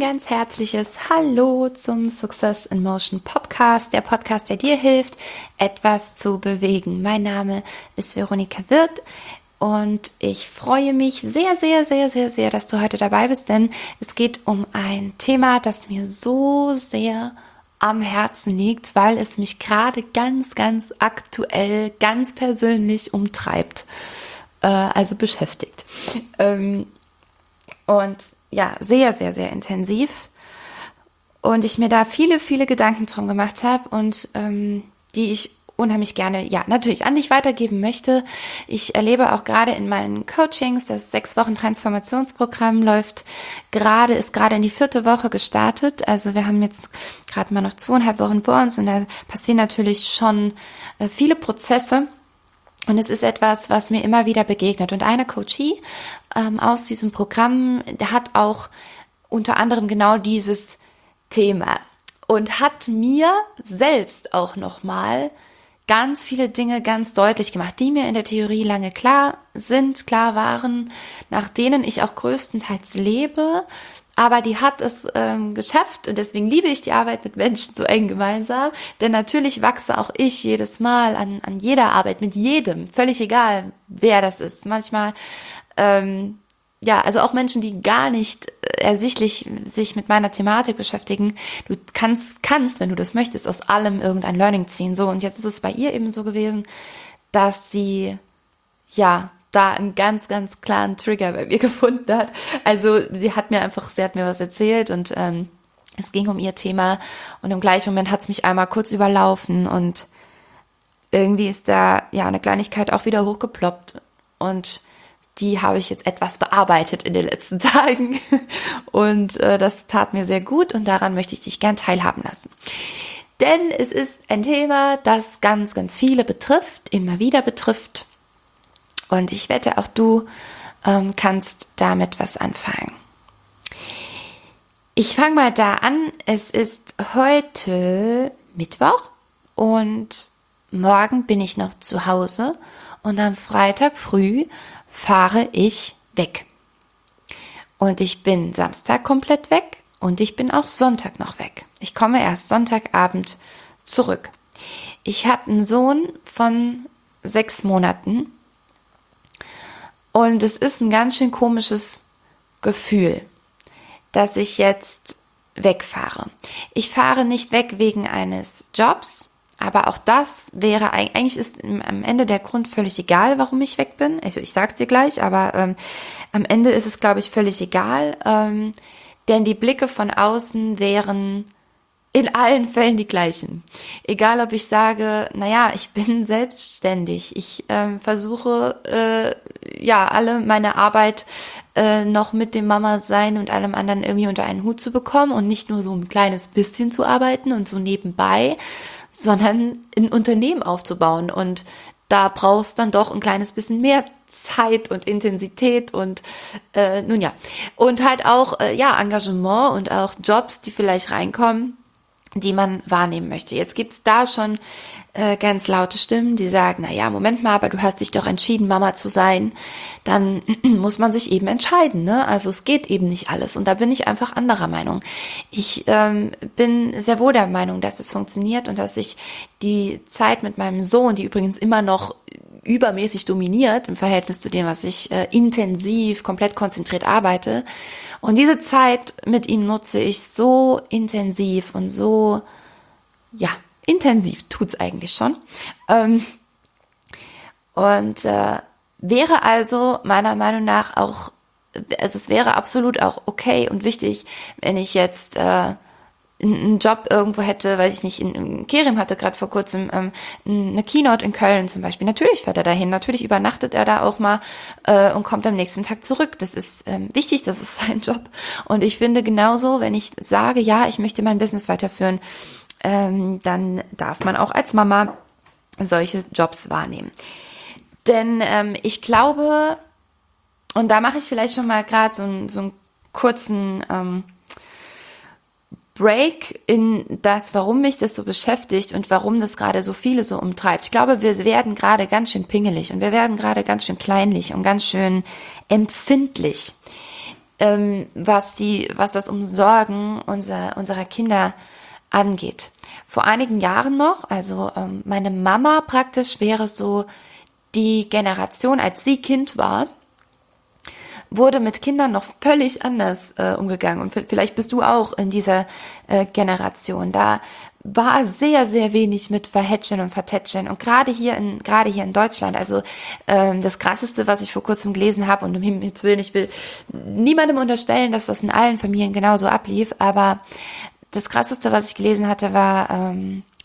ganz herzliches Hallo zum Success in Motion Podcast, der Podcast, der dir hilft, etwas zu bewegen. Mein Name ist Veronika Wirth und ich freue mich sehr, sehr, sehr, sehr, sehr, dass du heute dabei bist, denn es geht um ein Thema, das mir so sehr am Herzen liegt, weil es mich gerade ganz, ganz aktuell, ganz persönlich umtreibt, also beschäftigt. Und ja, sehr, sehr, sehr intensiv. Und ich mir da viele, viele Gedanken drum gemacht habe und die ich unheimlich gerne, ja, natürlich an dich weitergeben möchte. Ich erlebe auch gerade in meinen Coachings, das 6 Wochen Transformationsprogramm ist gerade in die 4. Woche gestartet. Also wir haben jetzt gerade mal noch 2,5 Wochen vor uns und da passieren natürlich schon viele Prozesse. Und es ist etwas, was mir immer wieder begegnet. Und eine Coachie aus diesem Programm, der hat auch unter anderem genau dieses Thema und hat mir selbst auch nochmal ganz viele Dinge ganz deutlich gemacht, die mir in der Theorie lange klar waren, nach denen ich auch größtenteils lebe. Aber die hat es geschafft und deswegen liebe ich die Arbeit mit Menschen so eng gemeinsam, denn natürlich wachse auch ich jedes Mal an jeder Arbeit mit jedem, völlig egal, wer das ist. Manchmal, also auch Menschen, die gar nicht ersichtlich sich mit meiner Thematik beschäftigen. Du kannst, wenn du das möchtest, aus allem irgendein Learning ziehen. So, und jetzt ist es bei ihr eben so gewesen, dass sie, da einen ganz, ganz klaren Trigger bei mir gefunden hat. Also sie hat mir was erzählt und es ging um ihr Thema und im gleichen Moment hat es mich einmal kurz überlaufen und irgendwie ist da eine Kleinigkeit auch wieder hochgeploppt und die habe ich jetzt etwas bearbeitet in den letzten Tagen und das tat mir sehr gut und daran möchte ich dich gern teilhaben lassen. Denn es ist ein Thema, das ganz, ganz viele betrifft, immer wieder betrifft. Und ich wette, auch du kannst damit was anfangen. Ich fange mal da an. Es ist heute Mittwoch und morgen bin ich noch zu Hause und am Freitag früh fahre ich weg. Und ich bin Samstag komplett weg und ich bin auch Sonntag noch weg. Ich komme erst Sonntagabend zurück. Ich habe einen Sohn von 6 Monaten. Und es ist ein ganz schön komisches Gefühl, dass ich jetzt wegfahre. Ich fahre nicht weg wegen eines Jobs, aber auch das wäre, eigentlich ist am Ende der Grund völlig egal, warum ich weg bin. Also ich sag's dir gleich, aber am Ende ist es, glaube ich, völlig egal, denn die Blicke von außen wären in allen Fällen die gleichen. Egal, ob ich sage, ich bin selbstständig. Ich versuche, alle meine Arbeit noch mit dem Mama-Sein und allem anderen irgendwie unter einen Hut zu bekommen und nicht nur so ein kleines bisschen zu arbeiten und so nebenbei, sondern ein Unternehmen aufzubauen. Und da brauchst dann doch ein kleines bisschen mehr Zeit und Intensität und und halt auch Engagement und auch Jobs, die vielleicht reinkommen, die man wahrnehmen möchte. Jetzt gibt's da schon ganz laute Stimmen, die sagen, Moment mal, aber du hast dich doch entschieden, Mama zu sein. Dann muss man sich eben entscheiden, ne? Also es geht eben nicht alles. Und da bin ich einfach anderer Meinung. Ich bin sehr wohl der Meinung, dass es funktioniert und dass ich die Zeit mit meinem Sohn, die übrigens immer noch übermäßig dominiert im Verhältnis zu dem, was ich intensiv, komplett konzentriert arbeite. Und diese Zeit mit ihm nutze ich so intensiv und so, intensiv tut's eigentlich schon. Wäre also meiner Meinung nach auch, es wäre absolut auch okay und wichtig, wenn ich jetzt einen Job irgendwo hätte, weiß ich nicht, in Kerim hatte gerade vor kurzem eine Keynote in Köln zum Beispiel. Natürlich fährt er dahin, natürlich übernachtet er da auch mal und kommt am nächsten Tag zurück. Das ist wichtig, das ist sein Job. Und ich finde genauso, wenn ich sage, ich möchte mein Business weiterführen, dann darf man auch als Mama solche Jobs wahrnehmen. Denn ich glaube, und da mache ich vielleicht schon mal gerade so einen kurzen Break in das, warum mich das so beschäftigt und warum das gerade so viele so umtreibt. Ich glaube, wir werden gerade ganz schön pingelig und wir werden gerade ganz schön kleinlich und ganz schön empfindlich. was das Umsorgen unserer Kinder angeht. Vor einigen Jahren noch, also meine Mama praktisch wäre so die Generation, als sie Kind war, wurde mit Kindern noch völlig anders umgegangen. Und vielleicht bist du auch in dieser Generation. Da war sehr, sehr wenig mit Verhätscheln und Vertätscheln. Und gerade hier in Deutschland, also das Krasseste, was ich vor kurzem gelesen habe, und um Himmels Willen, ich will niemandem unterstellen, dass das in allen Familien genauso ablief, aber das Krasseste, was ich gelesen hatte, war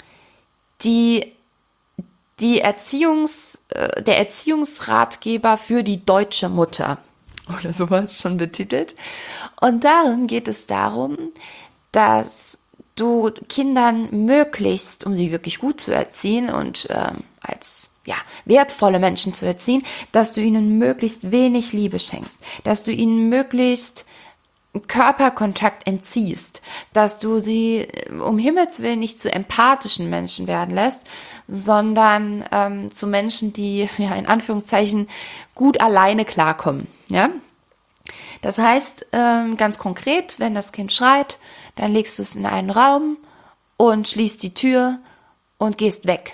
der Erziehungsratgeber für die deutsche Mutter oder sowas schon betitelt. Und darin geht es darum, dass du Kindern möglichst, um sie wirklich gut zu erziehen und als wertvolle Menschen zu erziehen, dass du ihnen möglichst wenig Liebe schenkst, dass du ihnen möglichst Körperkontakt entziehst, dass du sie um Himmels Willen nicht zu empathischen Menschen werden lässt, sondern zu Menschen, die in Anführungszeichen gut alleine klarkommen. Ja? Das heißt, ganz konkret, wenn das Kind schreit, dann legst du es in einen Raum und schließt die Tür und gehst weg.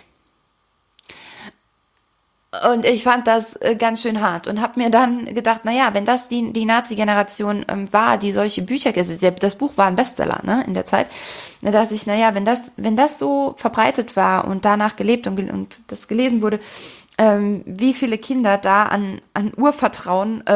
Und ich fand das ganz schön hart und habe mir dann gedacht, naja, wenn das die Nazi-Generation war, die solche Bücher, das Buch war ein Bestseller, ne, in der Zeit, da dachte ich, naja, wenn das so verbreitet war und danach gelebt und das gelesen wurde, wie viele Kinder da an Urvertrauen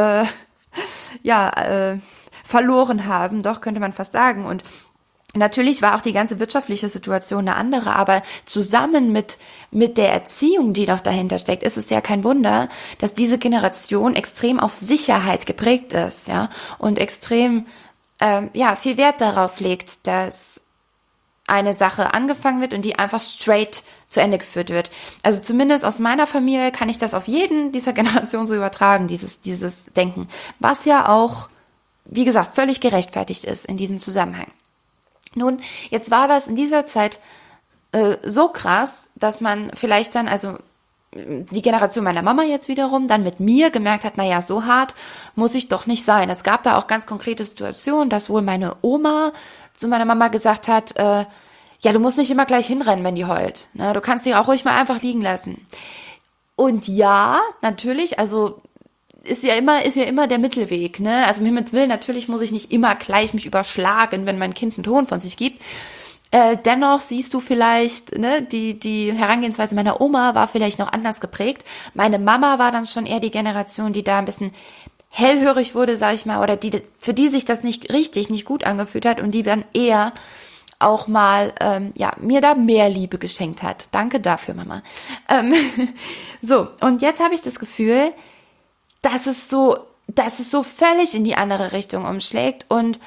verloren haben, doch könnte man fast sagen. Und natürlich war auch die ganze wirtschaftliche Situation eine andere, aber zusammen mit der Erziehung, die noch dahinter steckt, ist es ja kein Wunder, dass diese Generation extrem auf Sicherheit geprägt ist, ja, und extrem viel Wert darauf legt, dass eine Sache angefangen wird und die einfach straight zu Ende geführt wird. Also zumindest aus meiner Familie kann ich das auf jeden dieser Generation so übertragen, dieses Denken, was ja auch, wie gesagt, völlig gerechtfertigt ist in diesem Zusammenhang. Nun, jetzt war das in dieser Zeit so krass, dass man vielleicht dann, also die Generation meiner Mama jetzt wiederum, dann mit mir gemerkt hat, naja, so hart muss ich doch nicht sein. Es gab da auch ganz konkrete Situationen, dass wohl meine Oma zu meiner Mama gesagt hat, du musst nicht immer gleich hinrennen, wenn die heult. Ne? Du kannst die auch ruhig mal einfach liegen lassen. Und ja, natürlich, also ist ja immer der Mittelweg, ne? Also mit Himmels Willen, natürlich muss ich nicht immer gleich mich überschlagen, wenn mein Kind einen Ton von sich gibt. Dennoch siehst du vielleicht, ne, die Herangehensweise meiner Oma war vielleicht noch anders geprägt. Meine Mama war dann schon eher die Generation, die da ein bisschen hellhörig wurde, sag ich mal, oder für die sich das nicht gut angefühlt hat und die dann eher auch mal mir da mehr Liebe geschenkt hat. Danke dafür, Mama. So, und jetzt habe ich das Gefühl, dass es so völlig in die andere Richtung umschlägt und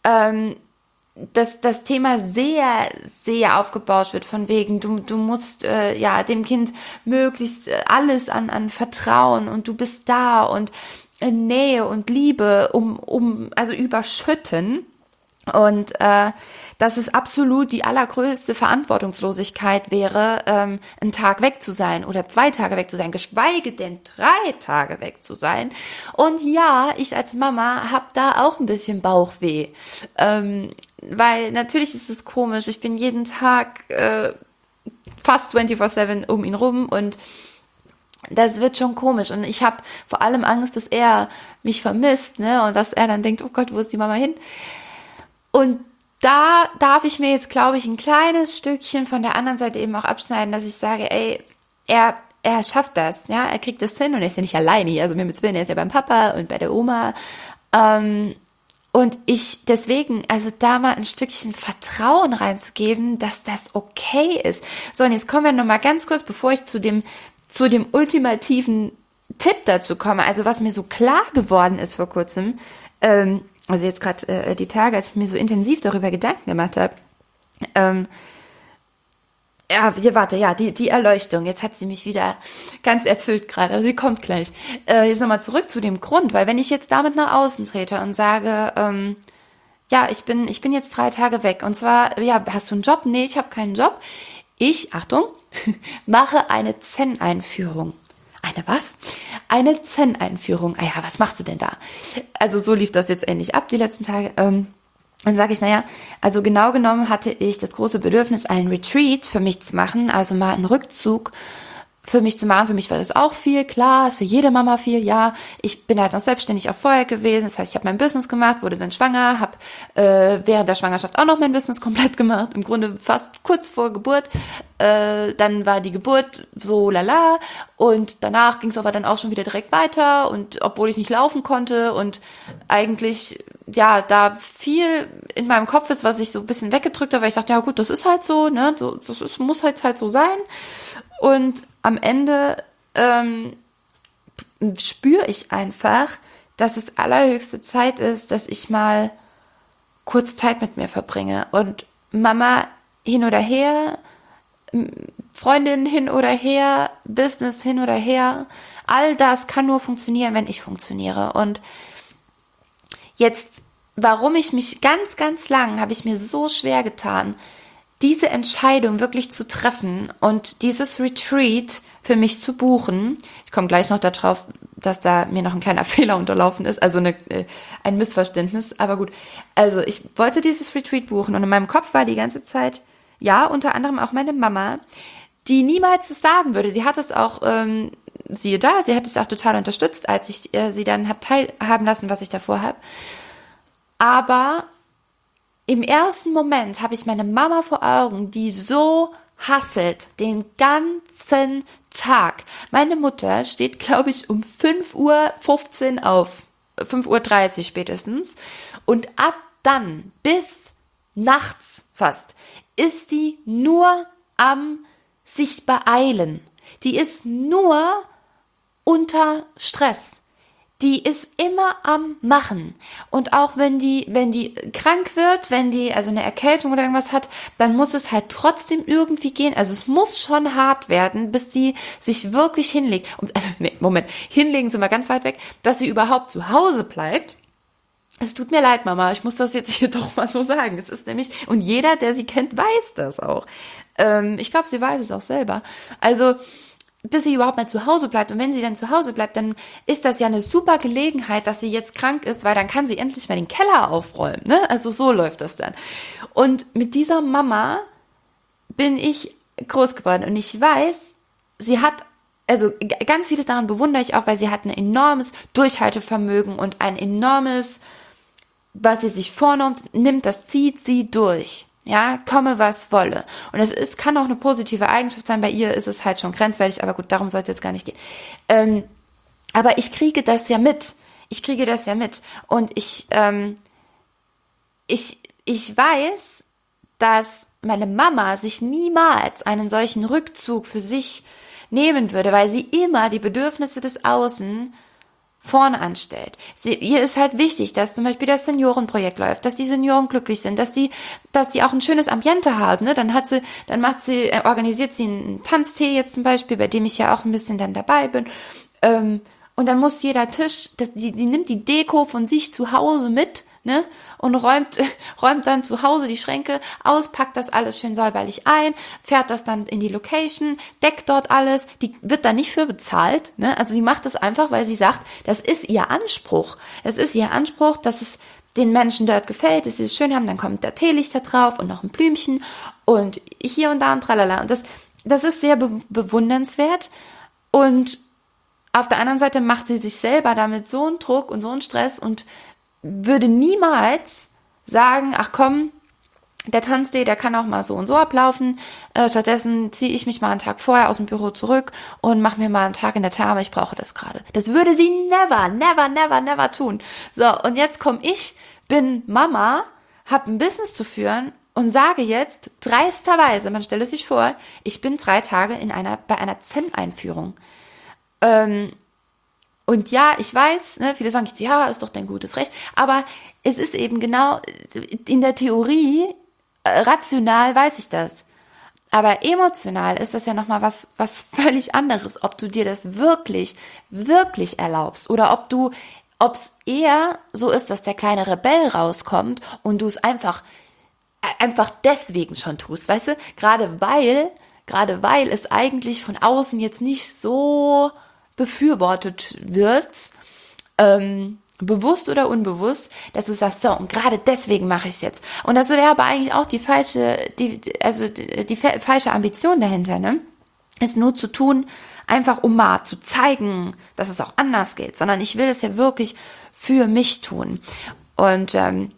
dass das Thema sehr, sehr aufgebauscht wird, von wegen, du musst dem Kind möglichst alles an Vertrauen und du bist da und Nähe und Liebe also überschütten. Und dass es absolut die allergrößte Verantwortungslosigkeit wäre, einen Tag weg zu sein oder 2 Tage weg zu sein, geschweige denn 3 Tage weg zu sein. Und ja, ich als Mama habe da auch ein bisschen Bauchweh, weil natürlich ist es komisch, ich bin jeden Tag fast 24/7 um ihn rum und das wird schon komisch und ich habe vor allem Angst, dass er mich vermisst, ne, und dass er dann denkt, oh Gott, wo ist die Mama hin? Und da darf ich mir jetzt, glaube ich, ein kleines Stückchen von der anderen Seite eben auch abschneiden, dass ich sage, ey, er schafft das, ja, er kriegt das hin und er ist ja nicht alleine hier, also mir mit Willen, er ist ja beim Papa und bei der Oma, und ich deswegen, also da mal ein Stückchen Vertrauen reinzugeben, dass das okay ist. So, und jetzt kommen wir nochmal ganz kurz, bevor ich zu dem ultimativen Tipp dazu komme, also was mir so klar geworden ist vor kurzem, also jetzt gerade die Tage, als ich mir so intensiv darüber Gedanken gemacht habe, die Erleuchtung, jetzt hat sie mich wieder ganz erfüllt gerade, also sie kommt gleich. Jetzt nochmal zurück zu dem Grund, weil wenn ich jetzt damit nach außen trete und sage, ich bin jetzt 3 Tage weg und zwar, hast du einen Job? Nee, ich habe keinen Job. Ich, Achtung, mache eine Zen-Einführung. eine was? Eine Zen-Einführung. Ah ja, was machst du denn da? Also so lief das jetzt ähnlich ab die letzten Tage. Dann sage ich, naja, also genau genommen hatte ich das große Bedürfnis, einen Retreat für mich zu machen, also mal einen Rückzug für mich zu machen. Für mich war das auch viel, klar, ist für jede Mama viel, ja. Ich bin halt noch selbstständig auch vorher gewesen, das heißt, ich habe mein Business gemacht, wurde dann schwanger, habe während der Schwangerschaft auch noch mein Business komplett gemacht, im Grunde fast kurz vor Geburt. Dann war die Geburt so lala und danach ging es aber dann auch schon wieder direkt weiter und obwohl ich nicht laufen konnte und eigentlich ja da viel in meinem Kopf ist, was ich so ein bisschen weggedrückt habe, weil ich dachte, ja gut, das ist halt so, ne, muss halt so sein. Und am Ende spüre ich einfach, dass es allerhöchste Zeit ist, dass ich mal kurz Zeit mit mir verbringe. Und Mama hin oder her, Freundin hin oder her, Business hin oder her, all das kann nur funktionieren, wenn ich funktioniere. Und jetzt, warum ich mich ganz, ganz lang, habe ich mir so schwer getan, diese Entscheidung wirklich zu treffen und dieses Retreat für mich zu buchen. Ich komme gleich noch darauf, dass da mir noch ein kleiner Fehler unterlaufen ist, also ein Missverständnis, aber gut. Also ich wollte dieses Retreat buchen und in meinem Kopf war die ganze Zeit, ja, unter anderem auch meine Mama, die niemals das sagen würde. Sie hat es auch, siehe da, sie hat es auch total unterstützt, als ich sie dann habe teilhaben lassen, was ich davor habe. Aber im ersten Moment habe ich meine Mama vor Augen, die so hasselt den ganzen Tag. Meine Mutter steht, glaube ich, um 5:15 Uhr auf, 5:30 Uhr spätestens. Und ab dann bis nachts fast ist die nur am sich beeilen. Die ist nur unter Stress. Die ist immer am Machen. Und auch wenn die krank wird, wenn die also eine Erkältung oder irgendwas hat, dann muss es halt trotzdem irgendwie gehen. Also es muss schon hart werden, bis die sich wirklich hinlegt. Hinlegen sind wir ganz weit weg, dass sie überhaupt zu Hause bleibt. Es tut mir leid, Mama, ich muss das jetzt hier doch mal so sagen. Es ist nämlich, und jeder, der sie kennt, weiß das auch. Ich glaube, sie weiß es auch selber. Also, bis sie überhaupt mal zu Hause bleibt. Und wenn sie dann zu Hause bleibt, dann ist das ja eine super Gelegenheit, dass sie jetzt krank ist, weil dann kann sie endlich mal den Keller aufräumen, ne? Also so läuft das dann. Und mit dieser Mama bin ich groß geworden und ich weiß, sie hat, also ganz vieles daran bewundere ich auch, weil sie hat ein enormes Durchhaltevermögen und ein enormes, was sie sich vornimmt, das zieht sie durch. Ja, komme was wolle. Und es kann auch eine positive Eigenschaft sein. Bei ihr ist es halt schon grenzwertig, aber gut, darum soll es jetzt gar nicht gehen. Aber ich kriege das ja mit. Und ich weiß, dass meine Mama sich niemals einen solchen Rückzug für sich nehmen würde, weil sie immer die Bedürfnisse des Außen vorne anstellt. Ihr ist halt wichtig, dass zum Beispiel das Seniorenprojekt läuft, dass die Senioren glücklich sind, dass die auch ein schönes Ambiente haben, ne? Organisiert sie einen Tanztee jetzt zum Beispiel, bei dem ich ja auch ein bisschen dann dabei bin. Und dann muss jeder Tisch, die nimmt die Deko von sich zu Hause mit, ne? Und räumt dann zu Hause die Schränke aus, packt das alles schön säuberlich ein, fährt das dann in die Location, deckt dort alles, die wird da nicht für bezahlt, ne? Also sie macht das einfach, weil sie sagt, das ist ihr Anspruch. Das ist ihr Anspruch, dass es den Menschen dort gefällt, dass sie es schön haben, dann kommt da Teelichter drauf und noch ein Blümchen und hier und da und tralala. Und das ist sehr bewundernswert und auf der anderen Seite macht sie sich selber damit so einen Druck und so einen Stress und würde niemals sagen, ach komm, der Tanztee, der kann auch mal so und so ablaufen. Stattdessen ziehe ich mich mal einen Tag vorher aus dem Büro zurück und mache mir mal einen Tag in der Therme, ich brauche das gerade. Das würde sie never tun. So, und jetzt bin Mama, habe ein Business zu führen und sage jetzt dreisterweise, man stelle sich vor, ich bin 3 Tage bei einer Zen-Einführung. Und ja, ich weiß, ne, viele sagen, ja, ist doch dein gutes Recht, aber es ist eben genau, in der Theorie, rational weiß ich das. Aber emotional ist das ja nochmal was völlig anderes, ob du dir das wirklich erlaubst oder ob es eher so ist, dass der kleine Rebell rauskommt und du es einfach deswegen schon tust, weißt du? Gerade weil es eigentlich von außen jetzt nicht so befürwortet wird, bewusst oder unbewusst, dass du sagst, so, und gerade deswegen mache ich es jetzt. Und das wäre aber eigentlich auch die falsche Ambition dahinter, ne? Es nur zu tun, einfach um mal zu zeigen, dass es auch anders geht, sondern ich will es ja wirklich für mich tun. Und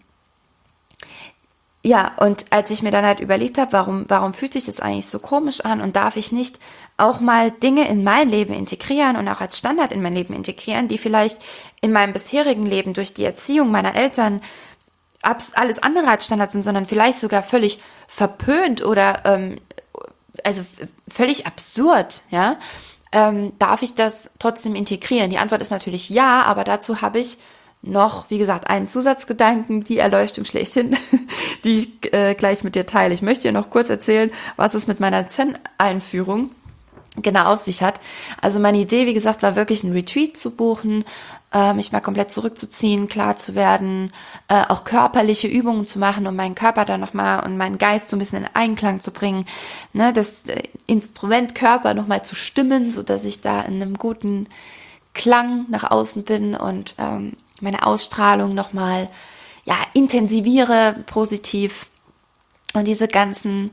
und als ich mir dann halt überlegt habe, warum fühlt sich das eigentlich so komisch an und darf ich nicht auch mal Dinge in mein Leben integrieren und auch als Standard in mein Leben integrieren, die vielleicht in meinem bisherigen Leben durch die Erziehung meiner Eltern alles andere als Standard sind, sondern vielleicht sogar völlig verpönt oder also völlig absurd, ja, darf ich das trotzdem integrieren? Die Antwort ist natürlich ja, aber dazu habe ich noch, wie gesagt, einen Zusatzgedanken, die Erleuchtung schlechthin, die ich gleich mit dir teile. Ich möchte dir noch kurz erzählen, was es mit meiner Zen-Einführung genau auf sich hat. Also meine Idee, wie gesagt, war wirklich einen Retreat zu buchen, mich mal komplett zurückzuziehen, klar zu werden, auch körperliche Übungen zu machen, um meinen Körper dann nochmal und meinen Geist so ein bisschen in Einklang zu bringen, ne, das Instrument Körper nochmal zu stimmen, so dass ich da in einem guten Klang nach außen bin und meine Ausstrahlung nochmal intensiviere, positiv, und diese ganzen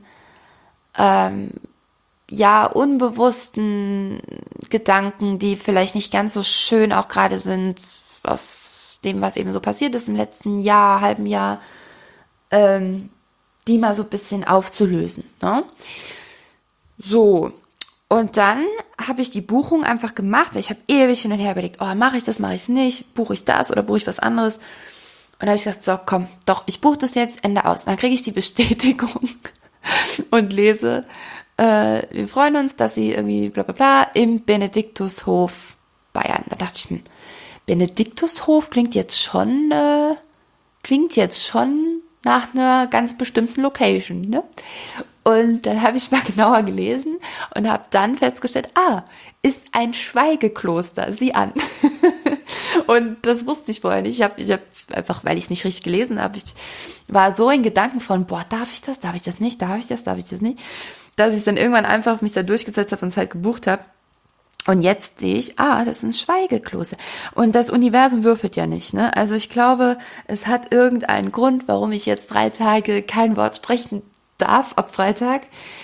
unbewussten Gedanken, die vielleicht nicht ganz so schön auch gerade sind, aus dem, was eben so passiert ist im letzten Jahr, halben Jahr, die mal so ein bisschen aufzulösen, ne? So, und dann habe ich die Buchung einfach gemacht, weil ich habe ewig hin und her überlegt, mache ich das, mache ich es nicht, buche ich das oder buche ich was anderes? Und da habe ich gesagt, so komm, doch, ich buche das jetzt, Ende aus. Dann kriege ich die Bestätigung und lese, wir freuen uns, dass Sie irgendwie bla bla bla im Benediktushof Bayern. Da dachte ich, Benediktushof klingt jetzt schon nach einer ganz bestimmten Location, ne? Und dann habe ich mal genauer gelesen und habe dann festgestellt, ist ein Schweigekloster, sieh an. Und das wusste ich vorher nicht. Ich hab einfach, weil ich es nicht richtig gelesen habe, ich war so in Gedanken von, darf ich das nicht, darf ich das nicht, dass ich dann irgendwann einfach mich da durchgesetzt habe und es halt gebucht habe. Und jetzt sehe ich, das ist ein Schweigekloster. Und das Universum würfelt ja nicht, ne? Also ich glaube, es hat irgendeinen Grund, warum ich jetzt 3 Tage kein Wort sprechen darf ab Freitag.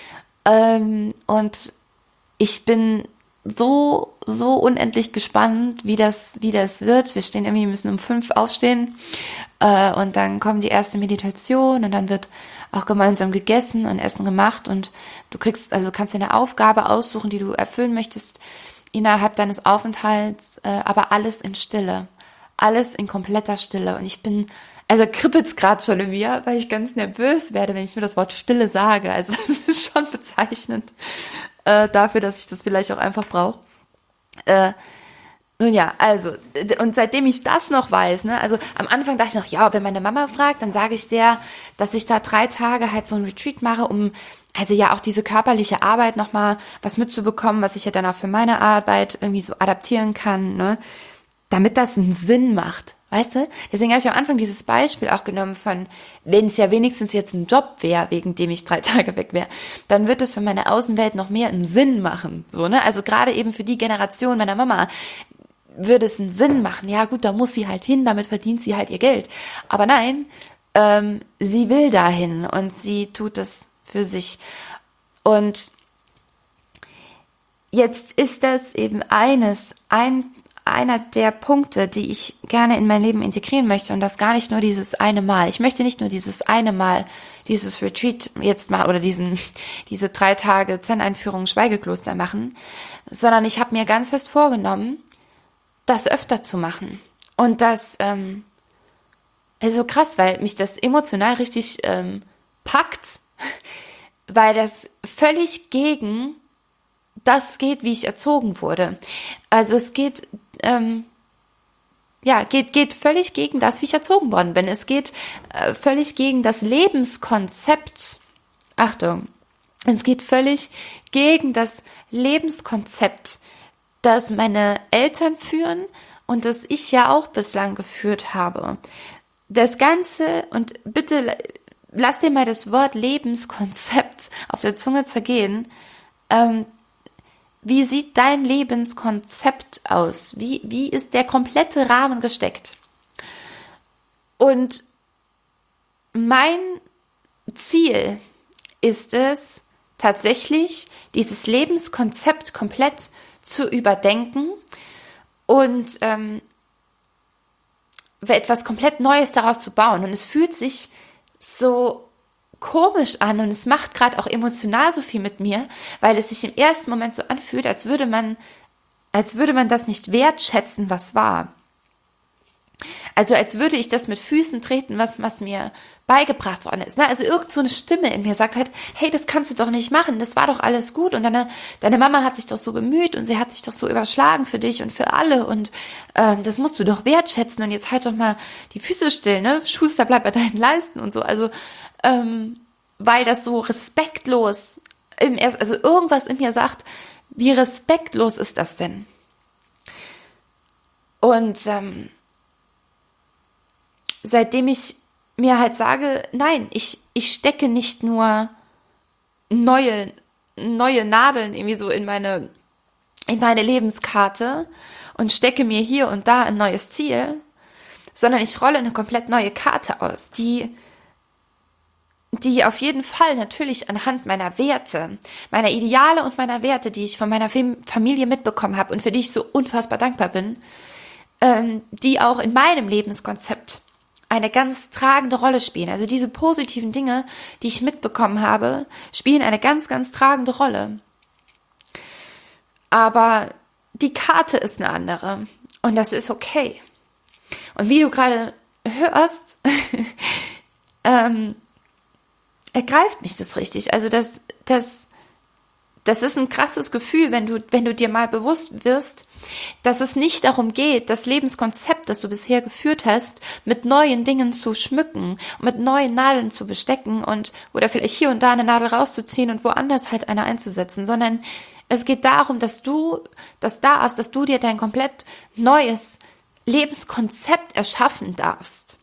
Und ich bin so unendlich gespannt, wie das wird. Wir müssen um 5 aufstehen. Und dann kommt die erste Meditation und dann wird auch gemeinsam gegessen und Essen gemacht und du kannst dir eine Aufgabe aussuchen, die du erfüllen möchtest innerhalb deines Aufenthalts, aber alles in Stille, alles in kompletter Stille. Und kribbelt's gerade schon in mir, weil ich ganz nervös werde, wenn ich nur das Wort Stille sage. Also das ist schon bezeichnend dafür, dass ich das vielleicht auch einfach brauche. Nun ja, und seitdem ich das noch weiß, ne, also am Anfang dachte ich noch, wenn meine Mama fragt, dann sage ich der, dass ich da 3 Tage halt so ein Retreat mache, um auch diese körperliche Arbeit nochmal was mitzubekommen, was ich ja dann auch für meine Arbeit irgendwie so adaptieren kann, ne, damit das einen Sinn macht, weißt du? Deswegen habe ich am Anfang dieses Beispiel auch genommen von, wenn es ja wenigstens jetzt ein Job wäre, wegen dem ich 3 Tage weg wäre, dann wird es für meine Außenwelt noch mehr einen Sinn machen, so, ne, also gerade eben für die Generation meiner Mama, würde es einen Sinn machen. Ja gut, da muss sie halt hin, damit verdient sie halt ihr Geld. Aber nein, sie will dahin und sie tut es für sich. Und jetzt ist das eben einer der Punkte, die ich gerne in mein Leben integrieren möchte und das gar nicht nur dieses eine Mal. Ich möchte nicht nur dieses eine Mal, dieses Retreat jetzt mal oder diese 3 Tage Zen-Einführung Schweigekloster machen, sondern ich habe mir ganz fest vorgenommen, das öfter zu machen. Und das ist so krass, weil mich das emotional richtig packt, weil das völlig gegen das geht, wie ich erzogen wurde. Also es geht geht völlig gegen das, wie ich erzogen worden bin. Es geht völlig gegen das Lebenskonzept. Achtung, es geht völlig gegen das Lebenskonzept, das meine Eltern führen und das ich ja auch bislang geführt habe. Das Ganze, und bitte lass dir mal das Wort Lebenskonzept auf der Zunge zergehen, Wie sieht dein Lebenskonzept aus? Wie ist der komplette Rahmen gesteckt? Und mein Ziel ist es, tatsächlich dieses Lebenskonzept komplett zu überdenken und etwas komplett Neues daraus zu bauen. Und es fühlt sich so komisch an und es macht gerade auch emotional so viel mit mir, weil es sich im ersten Moment so anfühlt, als würde man das nicht wertschätzen, was war. Also als würde ich das mit Füßen treten, was mir beigebracht worden ist. Also irgend so eine Stimme in mir sagt halt, hey, das kannst du doch nicht machen, das war doch alles gut und deine Mama hat sich doch so bemüht und sie hat sich doch so überschlagen für dich und für alle und das musst du doch wertschätzen und jetzt halt doch mal die Füße still, ne? Schuster, bleib bei deinen Leisten und so. Also weil das so respektlos also irgendwas in mir sagt, wie respektlos ist das denn? Und seitdem ich mir halt sage, nein, ich stecke nicht nur neue Nadeln irgendwie so in meine Lebenskarte und stecke mir hier und da ein neues Ziel, sondern ich rolle eine komplett neue Karte aus, die auf jeden Fall natürlich anhand meiner Werte, meiner Ideale und meiner Werte, die ich von meiner Familie mitbekommen habe und für die ich so unfassbar dankbar bin, die auch in meinem Lebenskonzept eine ganz tragende Rolle spielen. Also diese positiven Dinge, die ich mitbekommen habe, spielen eine ganz, ganz tragende Rolle. Aber die Karte ist eine andere und das ist okay. Und wie du gerade hörst, ergreift mich das richtig. Also das ist ein krasses Gefühl, wenn du dir mal bewusst wirst, dass es nicht darum geht, das Lebenskonzept, das du bisher geführt hast, mit neuen Dingen zu schmücken, mit neuen Nadeln zu bestecken oder vielleicht hier und da eine Nadel rauszuziehen und woanders halt eine einzusetzen, sondern es geht darum, dass du dir dein komplett neues Lebenskonzept erschaffen darfst.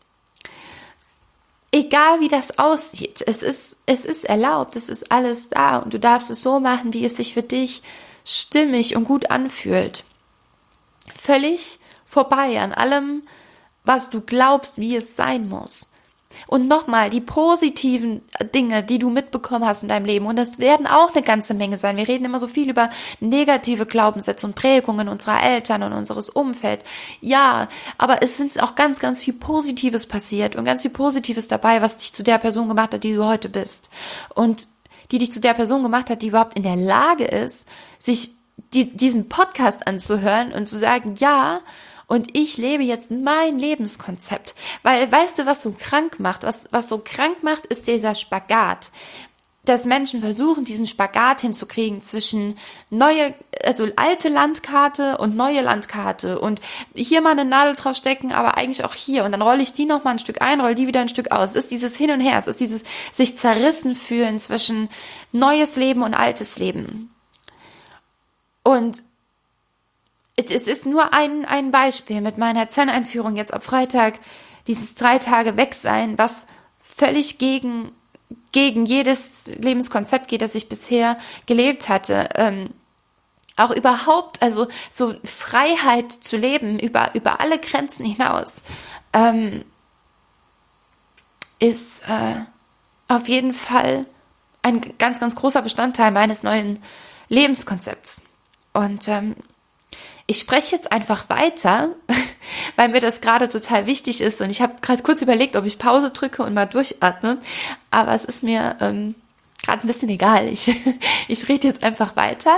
Egal wie das aussieht, es ist erlaubt, es ist alles da und du darfst es so machen, wie es sich für dich stimmig und gut anfühlt. Völlig vorbei an allem, was du glaubst, wie es sein muss. Und nochmal, die positiven Dinge, die du mitbekommen hast in deinem Leben, und das werden auch eine ganze Menge sein. Wir reden immer so viel über negative Glaubenssätze und Prägungen unserer Eltern und unseres Umfelds. Ja, aber es sind auch ganz, ganz viel Positives passiert und ganz viel Positives dabei, was dich zu der Person gemacht hat, die du heute bist. Und die dich zu der Person gemacht hat, die überhaupt in der Lage ist, sich diesen Podcast anzuhören und zu sagen, ja, und ich lebe jetzt mein Lebenskonzept. Weil, weißt du, was so krank macht? Was so krank macht, ist dieser Spagat. Dass Menschen versuchen, diesen Spagat hinzukriegen zwischen alte Landkarte und neue Landkarte und hier mal eine Nadel draufstecken, aber eigentlich auch hier. Und dann rolle ich die noch mal ein Stück ein, rolle die wieder ein Stück aus. Es ist dieses Hin und Her, es ist dieses sich zerrissen fühlen zwischen neues Leben und altes Leben. Und es ist nur ein Beispiel mit meiner Zen-Einführung jetzt ab Freitag, dieses 3 Tage weg sein, was völlig gegen jedes Lebenskonzept geht, das ich bisher gelebt hatte. Auch überhaupt, also so Freiheit zu leben über alle Grenzen hinaus, ist auf jeden Fall ein ganz, ganz großer Bestandteil meines neuen Lebenskonzepts. Und ich spreche jetzt einfach weiter, weil mir das gerade total wichtig ist. Und ich habe gerade kurz überlegt, ob ich Pause drücke und mal durchatme. Aber es ist mir gerade ein bisschen egal. Ich rede jetzt einfach weiter.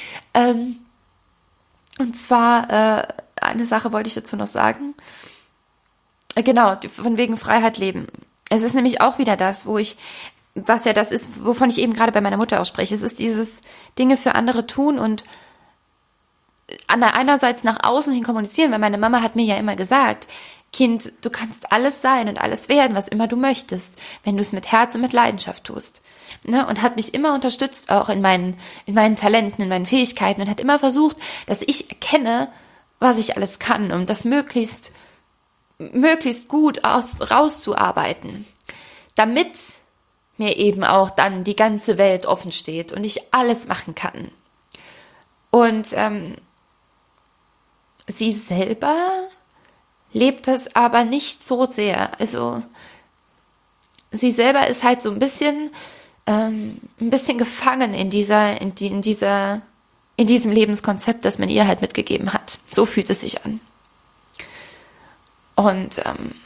Und zwar, eine Sache wollte ich dazu noch sagen. Genau, von wegen Freiheit leben. Es ist nämlich auch wieder das, was ja das ist, wovon ich eben gerade bei meiner Mutter auch spreche. Es ist dieses Dinge für andere tun und einerseits nach außen hin kommunizieren, weil meine Mama hat mir ja immer gesagt, Kind, du kannst alles sein und alles werden, was immer du möchtest, wenn du es mit Herz und mit Leidenschaft tust. Ne? Und hat mich immer unterstützt, auch in meinen Talenten, in meinen Fähigkeiten und hat immer versucht, dass ich erkenne, was ich alles kann, um das möglichst gut rauszuarbeiten, damit mir eben auch dann die ganze Welt offen steht und ich alles machen kann. Und sie selber lebt das aber nicht so sehr. Also sie selber ist halt so ein bisschen gefangen in diesem Lebenskonzept, das man ihr halt mitgegeben hat. So fühlt es sich an. Und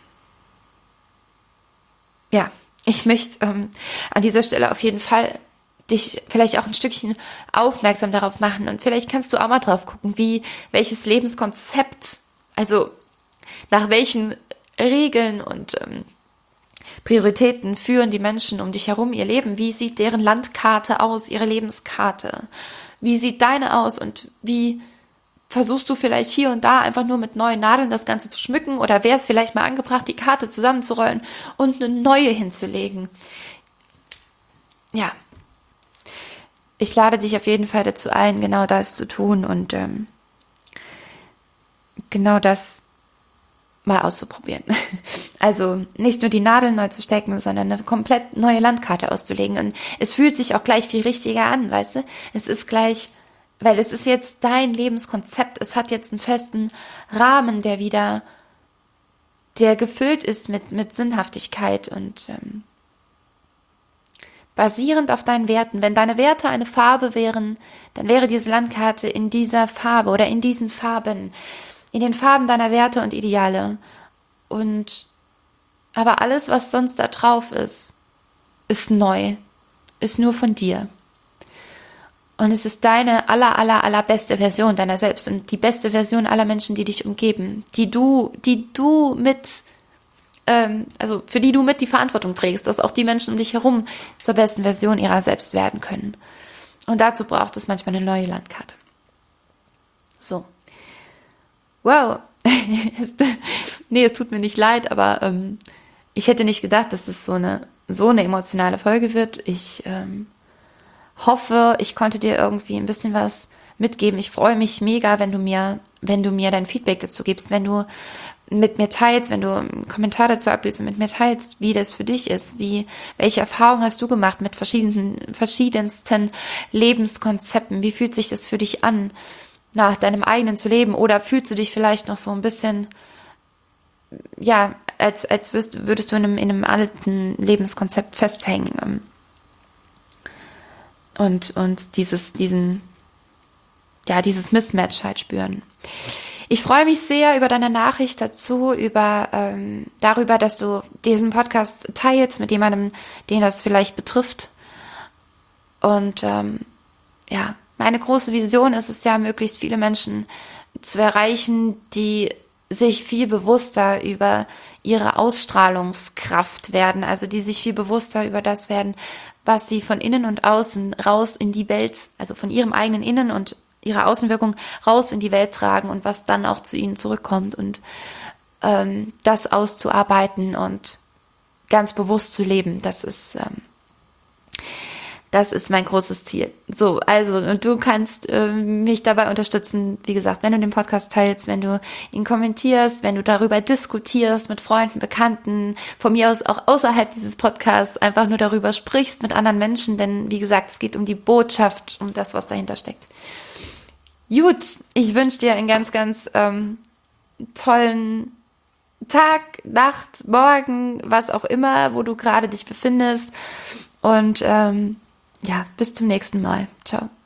ja, ich möchte an dieser Stelle auf jeden Fall dich vielleicht auch ein Stückchen aufmerksam darauf machen, und vielleicht kannst du auch mal drauf gucken, welches Lebenskonzept, also nach welchen Regeln und Prioritäten führen die Menschen um dich herum ihr Leben. Wie sieht deren Landkarte aus, ihre Lebenskarte? Wie sieht deine aus, und wie versuchst du vielleicht hier und da einfach nur mit neuen Nadeln das Ganze zu schmücken, oder wäre es vielleicht mal angebracht, die Karte zusammenzurollen und eine neue hinzulegen? Ja, ich lade dich auf jeden Fall dazu ein, genau das zu tun und genau das mal auszuprobieren. Also nicht nur die Nadeln neu zu stecken, sondern eine komplett neue Landkarte auszulegen. Und es fühlt sich auch gleich viel richtiger an, weißt du? Es ist gleich, weil es ist jetzt dein Lebenskonzept. Es hat jetzt einen festen Rahmen, der gefüllt ist mit Sinnhaftigkeit und basierend auf deinen Werten. Wenn deine Werte eine Farbe wären, dann wäre diese Landkarte in dieser Farbe oder in diesen Farben, in den Farben deiner Werte und Ideale. Aber alles, was sonst da drauf ist neu, ist nur von dir. Und es ist deine allerbeste Version deiner selbst und die beste Version aller Menschen, die dich umgeben, für die du mit die Verantwortung trägst, dass auch die Menschen um dich herum zur besten Version ihrer selbst werden können. Und dazu braucht es manchmal eine neue Landkarte. So. Wow. Es tut mir nicht leid, aber ich hätte nicht gedacht, dass es so eine emotionale Folge wird. Ich hoffe, ich konnte dir irgendwie ein bisschen was mitgeben. Ich freue mich mega, wenn du mir dein Feedback dazu gibst, wenn du mit mir teilst, wenn du einen Kommentar dazu abgibst und mit mir teilst, wie das für dich ist, welche Erfahrungen hast du gemacht mit verschiedensten Lebenskonzepten, wie fühlt sich das für dich an, nach deinem eigenen zu leben, oder fühlst du dich vielleicht noch so ein bisschen, ja, als würdest du in einem alten Lebenskonzept festhängen und dieses Mismatch halt spüren. Ich freue mich sehr über deine Nachricht dazu, darüber, dass du diesen Podcast teilst mit jemandem, den das vielleicht betrifft. Und meine große Vision ist es ja, möglichst viele Menschen zu erreichen, die sich viel bewusster über ihre Ausstrahlungskraft werden, also die sich viel bewusster über das werden, was sie von innen und außen raus in die Welt, also von ihrem eigenen Innen und ihrer Außenwirkung raus in die Welt tragen und was dann auch zu ihnen zurückkommt, und das auszuarbeiten und ganz bewusst zu leben, das ist mein großes Ziel. So, also, und du kannst mich dabei unterstützen, wie gesagt, wenn du den Podcast teilst, wenn du ihn kommentierst, wenn du darüber diskutierst mit Freunden, Bekannten, von mir aus auch außerhalb dieses Podcasts einfach nur darüber sprichst mit anderen Menschen, denn wie gesagt, es geht um die Botschaft, um das, was dahinter steckt. Gut, ich wünsche dir einen ganz, ganz tollen Tag, Nacht, Morgen, was auch immer, wo du gerade dich befindest, und bis zum nächsten Mal. Ciao.